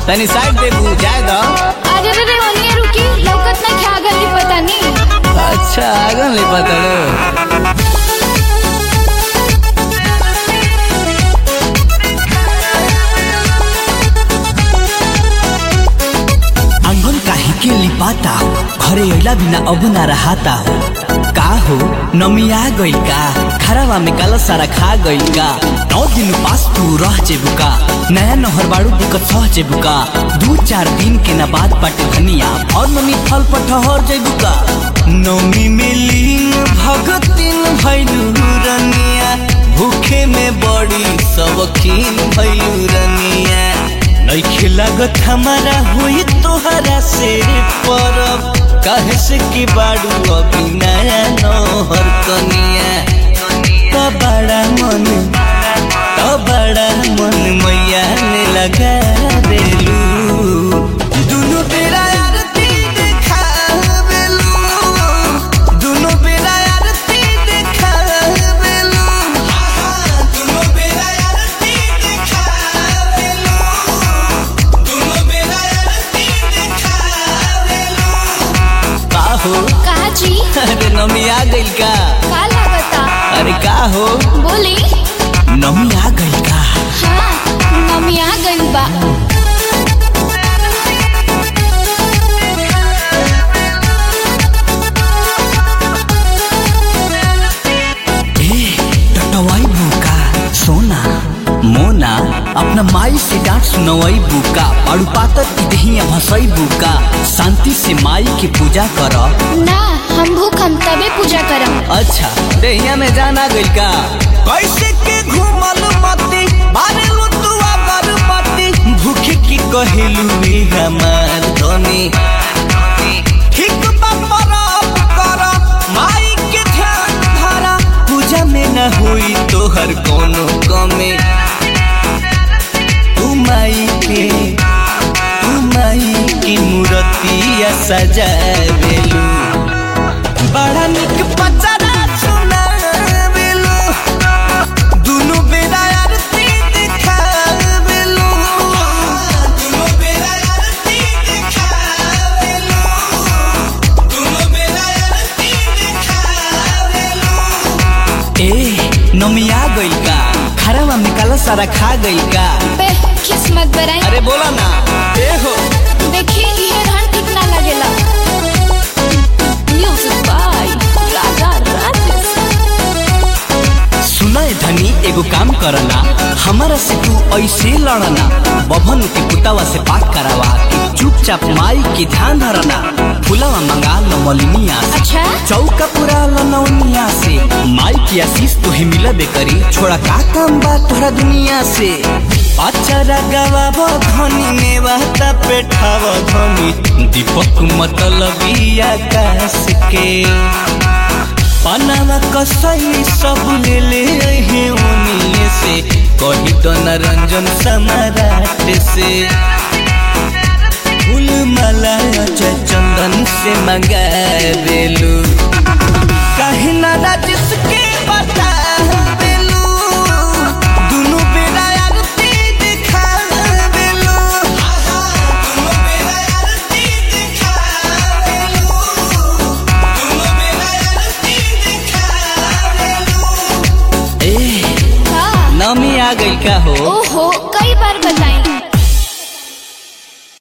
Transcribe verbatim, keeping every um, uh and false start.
तनी साइड दे बुझाए दो। अरे रे रे ओनिए रुकी लौकत ना क्या गली पता नहीं। अच्छा आगन ले पता लो। आंगन काहे के लिपाता हो, घरे अइला बिना अब ना रहाता हो। का हो नमिया गइल का, खराबा में काला सारा खा गइल का। नौ दिन पास तू रह जेबू का, नया नहर बाड़ू दिक्कत सह जेबू का। दू चार दिन के ना बाद पाटे धनिया और नमी फल पर ठहर जेबू का। नमी में लीन भगतिन भइलू रनिया, भूखे में बड़ी सबकीन भइलू रनिया। नइखे लागत हमारा हुई तोहरा से परब, काहे से की बाड़ू अभी नया नहर कनिया। तो बड़ा मन तो बड़ा मन मैया ने लगा देलू, दुनु बेरा आरती देखावेलू, दुनु बेरा आरती देखावेलू, दुनु बेरा आरती देखावेलू, दुनु बेरा आरती देखावेलू। का हो कहा जी? अरे नमी आ गइल का? का लागता? अरे का हो बोली नमी आ गइल का? हाँ नमी आ गइल बा। ए टटवाई बुका सोना मोना, अपना माई से डांट सुनवाई बुका। पाड़ू पातर की दहिया भसई बुका, शांति से माई की पूजा कर। ना हम भूख हम तबे पूजा करम। अच्छा दहिया में जाना गइल का? कैसे के घूमल मती मारे लो तू अगरबत्ती, भूखे की कहेलू रे हमार धनी। ठीक बाप कर माई के ध्यान धरा, पूजा में न हुई तोहर कोनो कमी। तू माई के तू माई की मूर्तिया सजावेलू, बड़ा निक पचरा सुनावेलू, दुनु बेरा आरती देखावेलू, दुनु बेरा आरती देखावेलू, दुनु बेरा आरती देखावेलू। ए नमी आ गइल का, खराबा में काला सारा खा गइल का? बे किस्मत बराई। अरे बोला ना ए हो। देखी ये रहन ठीक ना लगेला। Music by Raja Rajesh. सुना धनी एगो काम करना, हमारा से तू ऐसे लड़ना। बभन के पुतावा से पाठ करावा के चुपचाप माई के ध्यान धरना। फुलावा मंगा लो मलिनिया से, अच्छा चौका पूरा लो नौनिया से। माई की आशीष तुहे मिलबे करी, छोड़ा का काम बा तोहरा दुनिया से। अचरा गवाबो धनी नेवाता पेठाव धनी, दीपक मतलबी आकाश के। पनावा कसई सब ले ले हे ओनिए से, कही तो नरंजन सम्राट से। फूल माला अजय चंदन से मंगावेलू, काहे ना राजेश के बतावेलू, दुनु बेरा आरती देखावेलू, दुनु बेरा आरती देखावेलू, दुनु बेरा आरती देखावेलू। ए हाँ नमी आ गइल का हो? ओहो